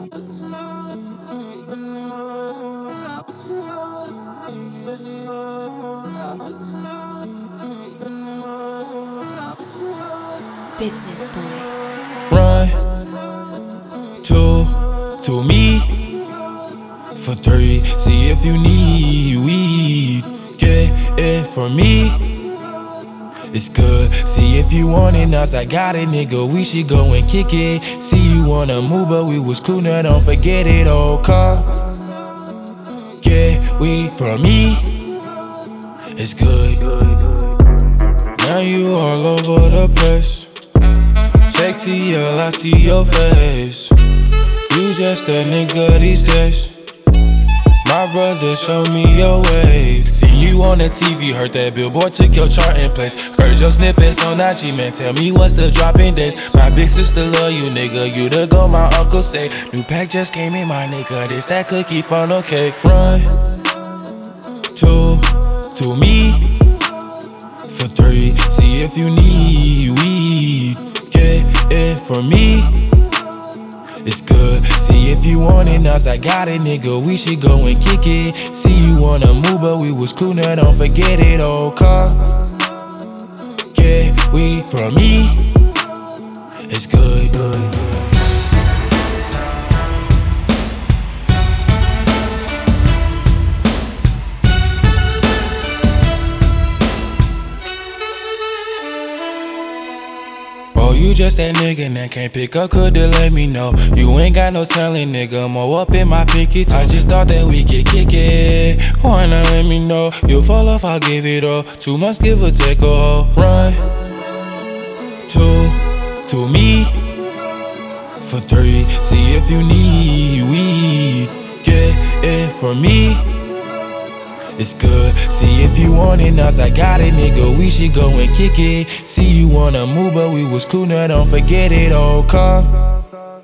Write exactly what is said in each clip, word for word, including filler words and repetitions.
Business boy. Run, two, to me, for three. See if you need weed, get it for me. It's good. See if you want it, now I got it, nigga. We should go and kick it. See you wanna move, but we was cool, now don't forget it. Oh, come get weed from me. It's good. Now you all over the place. Check T L, I see your face. You just a nigga these days. My brother, show me your ways. See you on the T V, heard that Billboard took your chart in place. Heard your snippets on I G, man, tell me what's the dropping days. My big sister love you, nigga, you the go, my uncle say. New pack just came in, my nigga, this that cookie funnel cake. Run, two, to me, for three. See if you need weed, get it for me. It's good. See if you want it, now I got it, nigga. We should go and kick it. See you wanna move, but we was cool, now don't forget it. Oh, come get weed from me. It's good. Oh, you just that nigga that can't pick up, coulda let me know. You ain't got no telling, nigga, more up in my pinky toe. I just thought that we could kick it. Why not let me know? You fall off, I'll give it all. Two months, give or take a hoe. Run, two, to me, for three. See if you need weed, get it for me. It's good. See if you want it, now I got it, nigga. We should go and kick it. See you wanna move, but we was cool, now don't forget it. Oh, come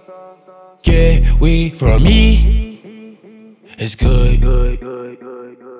get weed from me. It's good.